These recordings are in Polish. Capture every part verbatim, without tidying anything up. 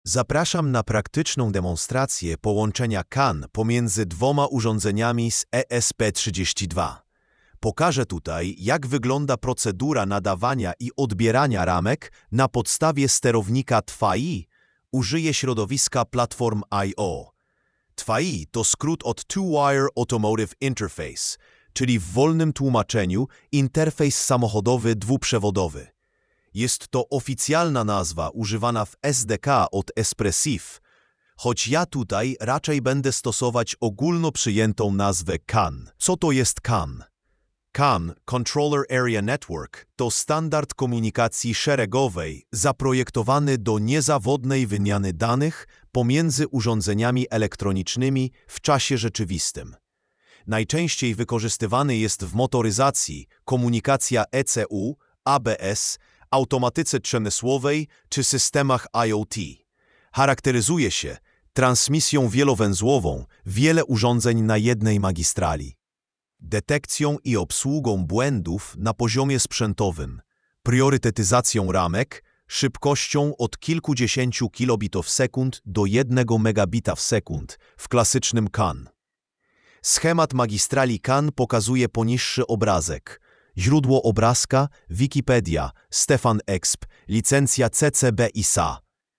Zapraszam na praktyczną demonstrację połączenia C A N pomiędzy dwoma urządzeniami z E S P trzydzieści dwa. Pokażę tutaj, jak wygląda procedura nadawania i odbierania ramek na podstawie sterownika T W A I. Użyję środowiska Platform kropka i o. T W A I to skrót od Two-Wire Automotive Interface, czyli w wolnym tłumaczeniu interfejs samochodowy dwuprzewodowy. Jest to oficjalna nazwa używana w S D K od Espressif, choć ja tutaj raczej będę stosować ogólno przyjętą nazwę C A N. Co to jest C A N? C A N, Controller Area Network, to standard komunikacji szeregowej zaprojektowany do niezawodnej wymiany danych pomiędzy urządzeniami elektronicznymi w czasie rzeczywistym. Najczęściej wykorzystywany jest w motoryzacji, komunikacja E C U, A B S, automatyce przemysłowej czy systemach I O T. Charakteryzuje się transmisją wielowęzłową, wiele urządzeń na jednej magistrali, detekcją i obsługą błędów na poziomie sprzętowym, priorytetyzacją ramek, szybkością od kilkudziesięciu kilobitów w sekund do jednego megabita w sekund w klasycznym C A N. Schemat magistrali C A N pokazuje poniższy obrazek. Źródło obrazka Wikipedia, Stefan Exp, licencja C C B I S A.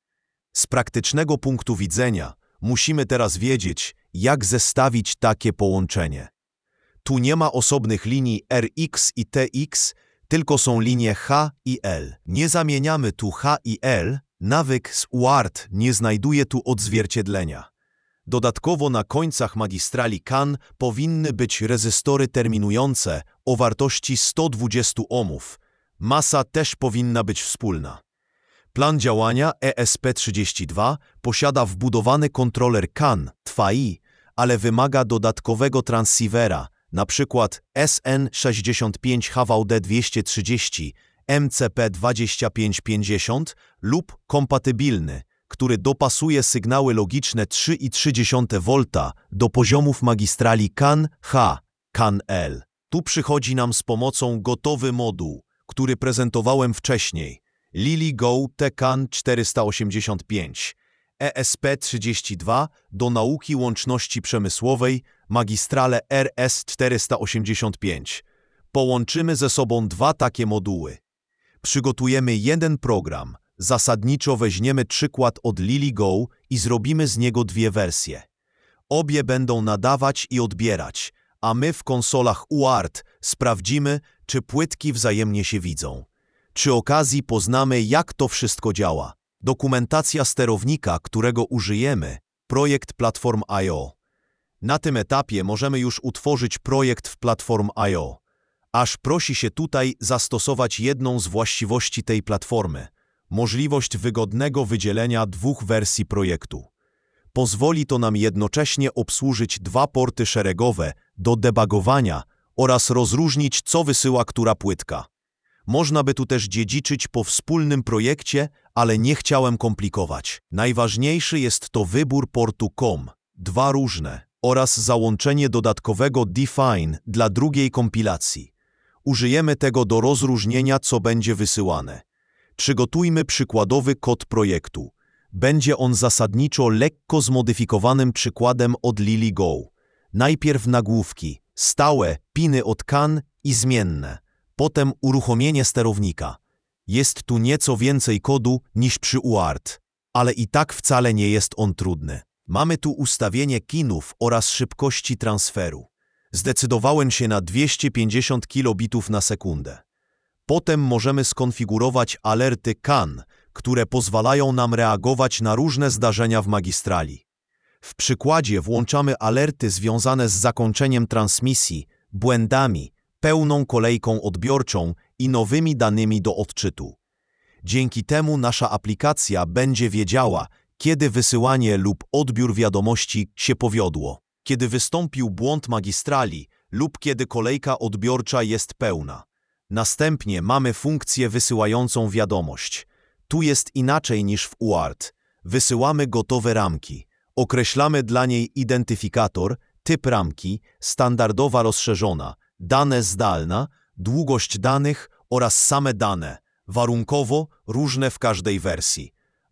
Z praktycznego punktu widzenia musimy teraz wiedzieć, jak zestawić takie połączenie. Tu nie ma osobnych linii R X i T X, tylko są linie H i L. Nie zamieniamy tu H i L, nawyk z U A R T nie znajduje tu odzwierciedlenia. Dodatkowo na końcach magistrali C A N powinny być rezystory terminujące o wartości sto dwadzieścia ohmów. Masa też powinna być wspólna. Plan działania E S P trzydzieści dwa posiada wbudowany kontroler C A N T W A I, ale wymaga dodatkowego transceivera, np. S N sześćdziesiąt pięć H V D dwieście trzydzieści M C P dwadzieścia pięć pięćdziesiąt lub kompatybilny, który dopasuje sygnały logiczne trzy przecinek trzy wolta do poziomów magistrali C A N H, C A N L. Tu przychodzi nam z pomocą gotowy moduł, który prezentowałem wcześniej, LilyGo T C A N czterysta osiemdziesiąt pięć, E S P trzydzieści dwa do nauki łączności przemysłowej, magistrale R S czterysta osiemdziesiąt pięć. Połączymy ze sobą dwa takie moduły. Przygotujemy jeden program. Zasadniczo weźmiemy przykład od LilyGo i zrobimy z niego dwie wersje. Obie będą nadawać i odbierać, a my w konsolach U A R T sprawdzimy, czy płytki wzajemnie się widzą. Przy okazji poznamy, jak to wszystko działa. Dokumentacja sterownika, którego użyjemy, projekt Platform kropka i o. Na tym etapie możemy już utworzyć projekt w Platform kropka i o. Aż prosi się tutaj zastosować jedną z właściwości tej platformy. Możliwość wygodnego wydzielenia dwóch wersji projektu. Pozwoli to nam jednocześnie obsłużyć dwa porty szeregowe do debugowania oraz rozróżnić, co wysyła która płytka. Można by tu też dziedziczyć po wspólnym projekcie, ale nie chciałem komplikować. Najważniejszy jest to wybór portu com, dwa różne, oraz załączenie dodatkowego define dla drugiej kompilacji. Użyjemy tego do rozróżnienia, co będzie wysyłane. Przygotujmy przykładowy kod projektu. Będzie on zasadniczo lekko zmodyfikowanym przykładem od LilyGo. Najpierw nagłówki, stałe, piny od C A N i zmienne. Potem uruchomienie sterownika. Jest tu nieco więcej kodu niż przy U A R T, ale i tak wcale nie jest on trudny. Mamy tu ustawienie kinów oraz szybkości transferu. Zdecydowałem się na dwieście pięćdziesiąt kilobitów na sekundę. Potem możemy skonfigurować alerty C A N, które pozwalają nam reagować na różne zdarzenia w magistrali. W przykładzie włączamy alerty związane z zakończeniem transmisji, błędami, pełną kolejką odbiorczą i nowymi danymi do odczytu. Dzięki temu nasza aplikacja będzie wiedziała, kiedy wysyłanie lub odbiór wiadomości się powiodło, kiedy wystąpił błąd magistrali lub kiedy kolejka odbiorcza jest pełna. Następnie mamy funkcję wysyłającą wiadomość. Tu jest inaczej niż w U A R T. Wysyłamy gotowe ramki. Określamy dla niej identyfikator, typ ramki, standardowa rozszerzona, dane zdalna, długość danych oraz same dane, warunkowo różne w każdej wersji.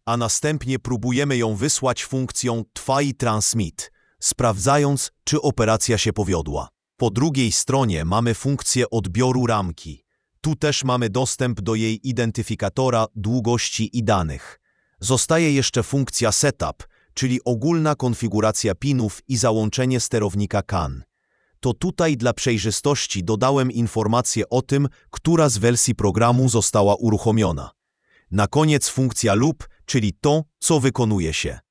a następnie próbujemy ją wysłać funkcją Twaj Transmit, sprawdzając, czy operacja się powiodła. Po drugiej stronie mamy funkcję odbioru ramki. Tu też mamy dostęp do jej identyfikatora, długości i danych. Zostaje jeszcze funkcja Setup, czyli ogólna konfiguracja pinów i załączenie sterownika C A N. To tutaj dla przejrzystości dodałem informację o tym, która z wersji programu została uruchomiona. Na koniec funkcja Loop, czyli to, co wykonuje się.